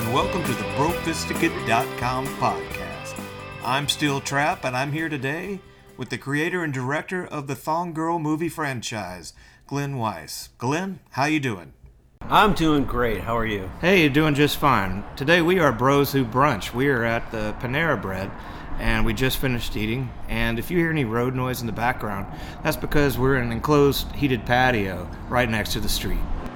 welcome to the BrokeThisTicket.com podcast. I'm Steel Trap, and I'm here today with the creator and director of the Thong Girl movie franchise, Glenn Weiss. Glenn, how you doing? I'm doing great. How are you? Hey, you're doing just fine. Today we are Bros Who Brunch. We are at the Panera Bread, and we just finished eating. And if you hear any road noise in the background, that's because we're in an enclosed heated patio right next to the street.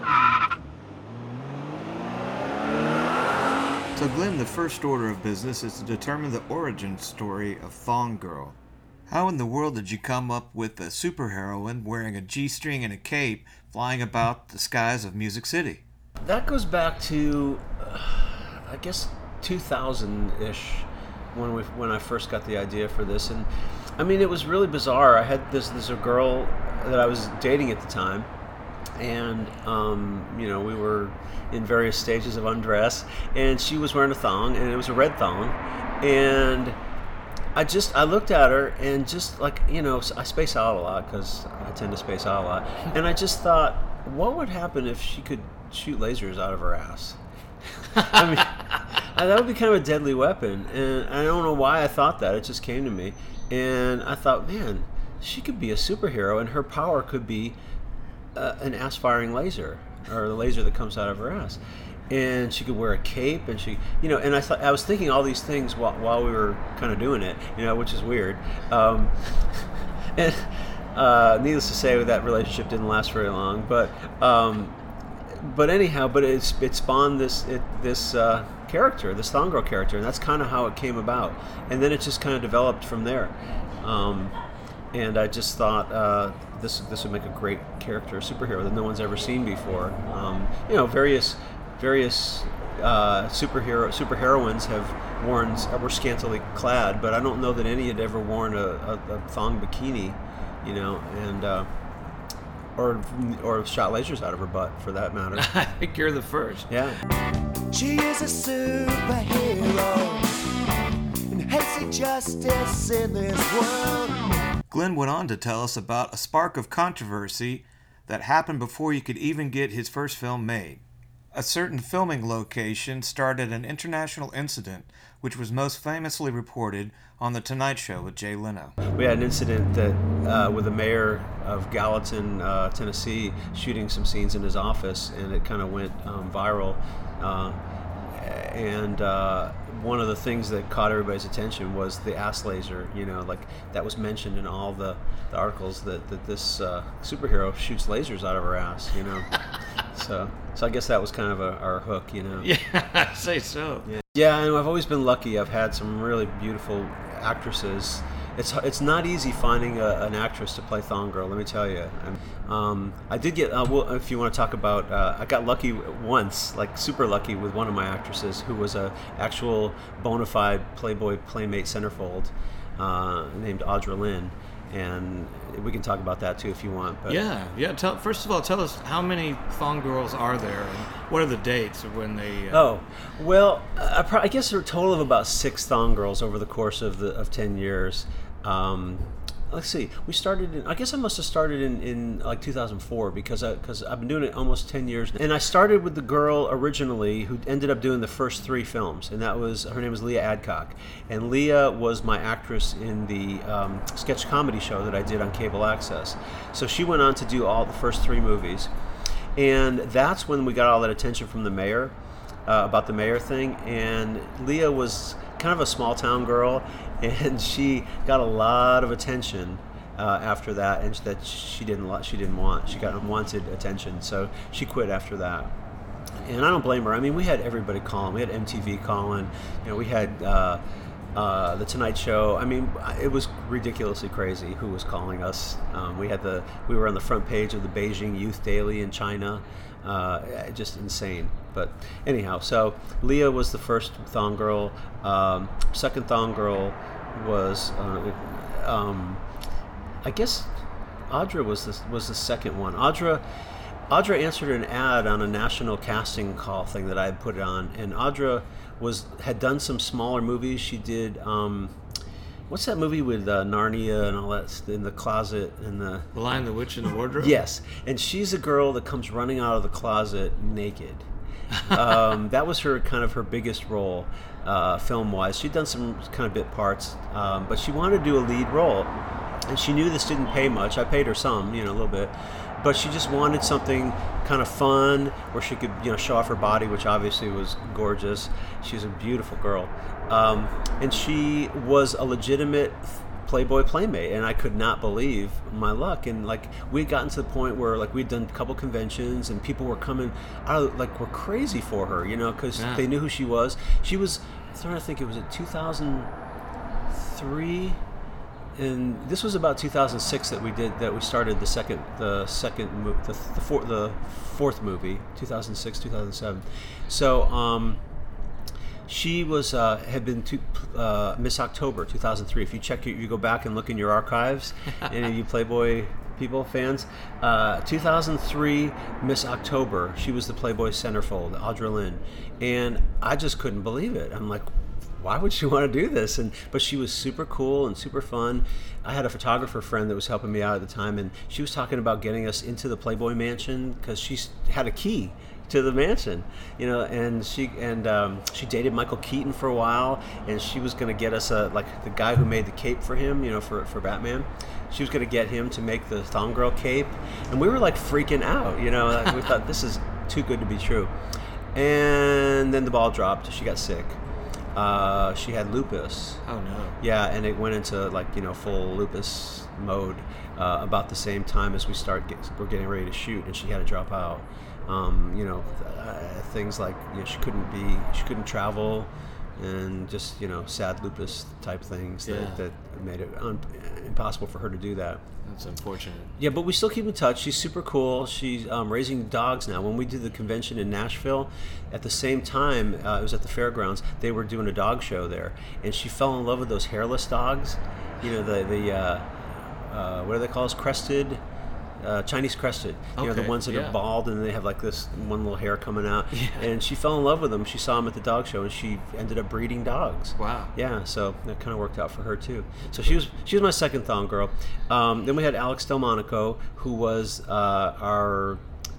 So Glenn, the first order of business is to determine the origin story of Thong Girl. How in the world did you come up with a superheroine wearing a G-string and a cape flying about the skies of Music City? That goes back to, I guess, 2000-ish when I first got the idea for this. And I mean, it was really bizarre. I had this a girl that I was dating at the time, and we were in various stages of undress, and she was wearing a thong, and it was a red thong, and I looked at her, and just like, I space out a lot because I tend to space out a lot, and I just thought, what would happen if she could shoot lasers out of her ass? I mean, that would be kind of a deadly weapon, and I don't know why I thought that. It just came to me, and I thought, man, she could be a superhero, and her power could be an ass-firing laser, or the laser that comes out of her ass. And she could wear a cape, and she, and I was thinking all these things while we were kind of doing it, which is weird. And needless to say, that relationship didn't last very long. But anyhow, it spawned this character, this Thong Girl character, and that's kind of how it came about. And then it just kind of developed from there. And I just thought this would make a great character, a superhero that no one's ever seen before. Various superheroines were scantily clad, but I don't know that any had ever worn a thong bikini, or shot lasers out of her butt, for that matter. I think you're the first. Yeah. She is a superhero and hates injustice in this world. Glenn went on to tell us about a spark of controversy that happened before you could even get his first film made. A certain filming location started an international incident which was most famously reported on The Tonight Show with Jay Leno. We had an incident that with the mayor of Gallatin, Tennessee, shooting some scenes in his office, and it kind of went viral. And one of the things that caught everybody's attention was the ass laser. That was mentioned in all the articles that this superhero shoots lasers out of her ass. So I guess that was kind of our hook. Yeah, I'd say so. Yeah, and I've always been lucky. I've had some really beautiful actresses. It's not easy finding an actress to play Thong Girl, let me tell you. I did get, if you want to talk about, I got lucky once, like super lucky, with one of my actresses who was a actual bona fide Playboy Playmate centerfold named Audra Lynn. And we can talk about that too if you want. But yeah. First of all, tell us, how many Thong Girls are there, and what are the dates of when they? I guess there are a total of about 6 Thong Girls over the course of 10 years. Let's see. I guess I must have started in like 2004 because I've been doing it almost 10 years now. And I started with the girl originally who ended up doing the first 3 films, and her name was Leah Adcock. And Leah was my actress in the sketch comedy show that I did on cable access. So she went on to do all the first 3 movies. And that's when we got all that attention from the mayor about the mayor thing. And Leah was kind of a small town girl, and she got a lot of attention after that, and that she didn't want. She got unwanted attention, so she quit after that. And I don't blame her. I mean, we had everybody calling. We had MTV calling. We had The Tonight Show. I mean, it was ridiculously crazy who was calling us. We were on the front page of the Beijing Youth Daily in China. Just insane. But anyhow, so Leah was the first Thong Girl. Second Thong Girl was, I guess, Audra was the second one. Audra answered an ad on a national casting call thing that I had put on, and Audra had done some smaller movies. She did what's that movie with Narnia and all that in the closet and the Lion, the Witch, and the Wardrobe? Yes, and she's a girl that comes running out of the closet naked. That was her kind of her biggest role, film-wise. She'd done some kind of bit parts, but she wanted to do a lead role, and she knew this didn't pay much. I paid her some, a little bit, but she just wanted something kind of fun where she could, show off her body, which obviously was gorgeous. She's a beautiful girl, and she was a legitimate Playboy playmate, and I could not believe my luck. And like we'd gotten to the point where like we'd done a couple conventions, and people were coming out were crazy for her, because they knew who she was. She was, I'm trying to think, it was in 2003, and this was about 2006 that we started the fourth movie, 2006, 2007. So she was had been to Miss October 2003. If you check you go back and look in your archives, any of you Playboy people fans, 2003 Miss October. She was the Playboy centerfold, Audra Lynn, and I just couldn't believe it. I'm like, why would she want to do this? But she was super cool and super fun. I had a photographer friend that was helping me out at the time, and she was talking about getting us into the Playboy Mansion because she had a key to the mansion, and she dated Michael Keaton for a while, and she was going to get us the guy who made the cape for him, for Batman. She was going to get him to make the Thong Girl cape, and we were like freaking out, we thought this is too good to be true. And then the ball dropped. She got sick. She had lupus. Oh no. Yeah, and it went into full lupus mode about the same time as we're getting ready to shoot, and she had to drop out. Things like she couldn't travel, and just sad lupus type things that made it impossible for her to do that. That's unfortunate. Yeah, but we still keep in touch. She's super cool. She's raising dogs now. When we did the convention in Nashville, at the same time, it was at the fairgrounds, they were doing a dog show there, and she fell in love with those hairless dogs. What do they call us? Crested. Chinese crested, the ones that are bald and they have like this one little hair coming out. Yeah. And she fell in love with them. She saw them at the dog show, and she ended up breeding dogs. Wow. Yeah, so that kind of worked out for her too. So she was my second thong girl. Then we had Alex Delmonico, who was our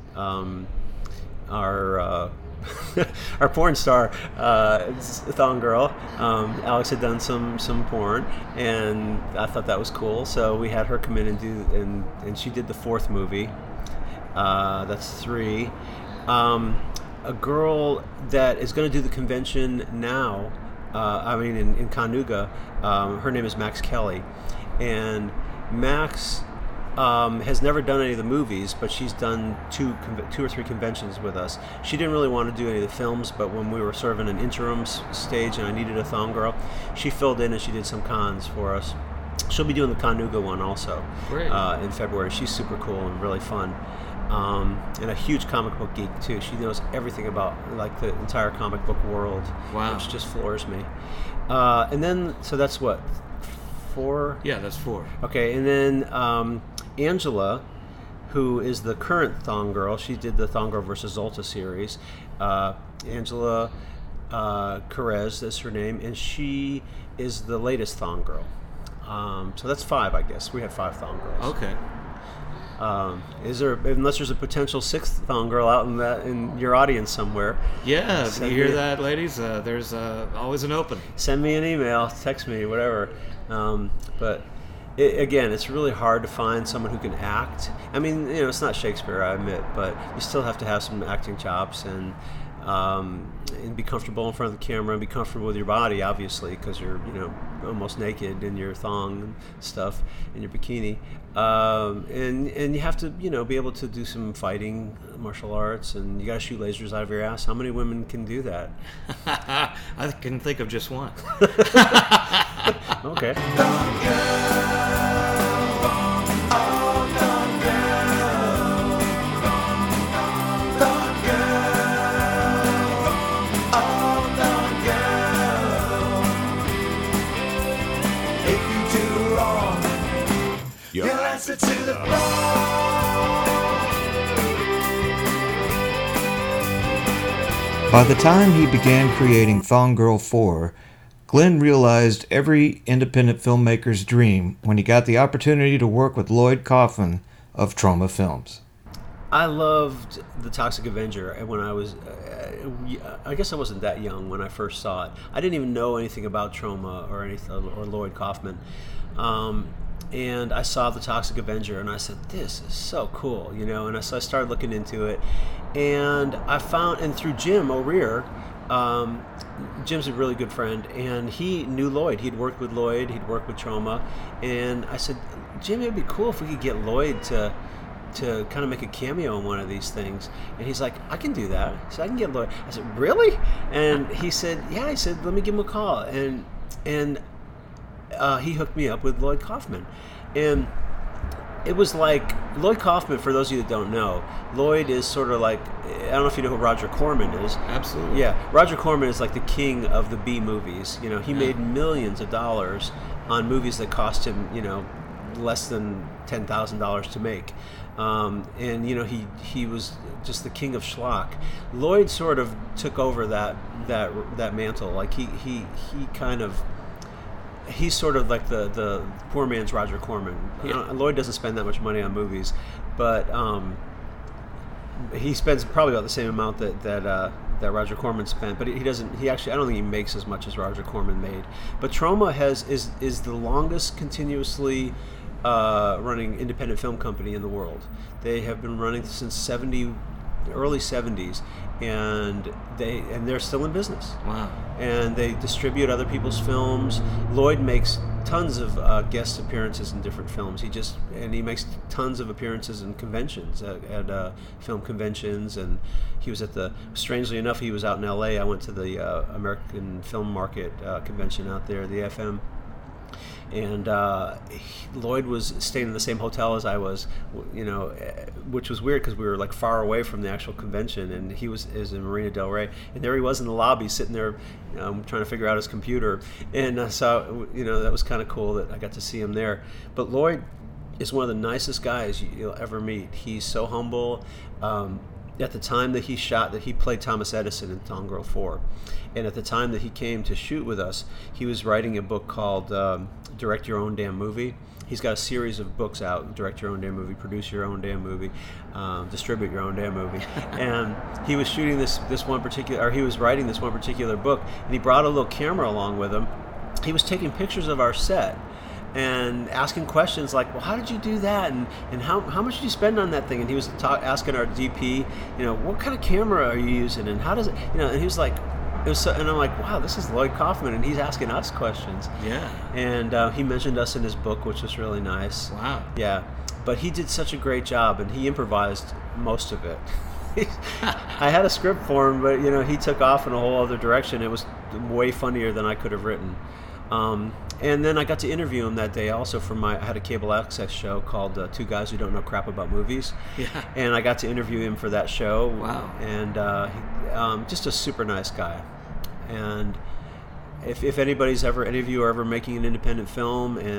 our porn star thong girl. Alex had done some porn, and I thought that was cool. So we had her come in and and she did the fourth movie. That's 3. A girl that is going to do the convention now. In Cayuga. Her name is Max Kelly, and Max has never done any of the movies, but she's done two or three conventions with us. She didn't really want to do any of the films, but when we were sort of in an interim stage and I needed a thong girl, she filled in and she did some cons for us. She'll be doing the Cayuga one also. Great. In February. She's super cool and really fun. And a huge comic book geek too. She knows everything about the entire comic book world. Wow. Which just floors me. And then, so that's what? 4? Yeah, that's 4. Okay, and then Angela, who is the current Thong Girl, she did the Thong Girl vs. Zolta series. Angela Perez is her name, and she is the latest Thong Girl. So that's 5, I guess. We have 5 Thong Girls. Okay. Is there, unless there's a potential 6th Thong Girl out in your audience somewhere? Yeah, you hear that, ladies? There's always an opening. Send me an email, text me, whatever. But again, it's really hard to find someone who can act. I mean, it's not Shakespeare, I admit, but you still have to have some acting chops and be comfortable in front of the camera and be comfortable with your body, obviously, because you're almost naked in your thong and stuff in your bikini, and you have to be able to do some fighting, martial arts, and you got to shoot lasers out of your ass. How many women can do that? I can think of just one. Okay. You'll answer to the phone. By the time he began creating Thong Girl 4, Glenn realized every independent filmmaker's dream when he got the opportunity to work with Lloyd Kaufman of Troma Films. I loved The Toxic Avenger when I was, I guess I wasn't that young when I first saw it. I didn't even know anything about Troma or anything, or Lloyd Kaufman. And I saw The Toxic Avenger, and I said, "This is so cool," So I started looking into it, and I found, and through Jim O'Rear, Jim's a really good friend, and he knew Lloyd. He'd worked with Lloyd, he'd worked with Troma, and I said, "Jim, it'd be cool if we could get Lloyd to kind of make a cameo in one of these things." And he's like, "I can do that." So I can get Lloyd. I said, "Really?" And he said, "Yeah." He said, "Let me give him a call." And he hooked me up with Lloyd Kaufman. And it was like, Lloyd Kaufman, for those of you that don't know, Lloyd is sort of like, I don't know if you know who Roger Corman is. Absolutely. Yeah, Roger Corman is like the king of the B movies. He made millions of dollars on movies that cost him, less than $10,000 to make. And he was just the king of schlock. Lloyd sort of took over that mantle. Like he's sort of like the poor man's Roger Corman. Yeah. Lloyd doesn't spend that much money on movies, but he spends probably about the same amount that Roger Corman spent. But he doesn't. He actually, I don't think he makes as much as Roger Corman made. But Troma is the longest continuously running independent film company in the world. They have been running since early 70s, and they're still in business. Wow. And they distribute other people's films. Lloyd makes tons of guest appearances in different films. He makes tons of appearances in conventions, at film conventions, and he was strangely enough, he was out in LA. I went to the American Film Market convention out there, the FM. And Lloyd was staying in the same hotel as I was, which was weird because we were like far away from the actual convention, and he is in Marina Del Rey, and there he was in the lobby sitting there, trying to figure out his computer, and so that was kind of cool that I got to see him there. But Lloyd is one of the nicest guys you'll ever meet. He's so humble. At the time that he played Thomas Edison in Gone Girl 4. And at the time that he came to shoot with us, he was writing a book called Direct Your Own Damn Movie. He's got a series of books out: Direct Your Own Damn Movie, Produce Your Own Damn Movie, Distribute Your Own Damn Movie. And he was shooting he was writing this one particular book, and he brought a little camera along with him. He was taking pictures of our set and asking questions like, "Well, how did you do that? And how much did you spend on that thing?" And he was asking our DP, "What kind of camera are you using? And how does it?" And he was like, it was so, and I'm like, "Wow, this is Lloyd Kaufman, and he's asking us questions." Yeah. And he mentioned us in his book, which was really nice. Wow. Yeah, but he did such a great job, and he improvised most of it. I had a script for him, but he took off in a whole other direction. It was way funnier than I could have written. And then I got to interview him that day also I had a cable access show called Two Guys Who Don't Know Crap About Movies. Yeah. And I got to interview him for that show. Wow. And just a super nice guy. And if any of you are ever making an independent film and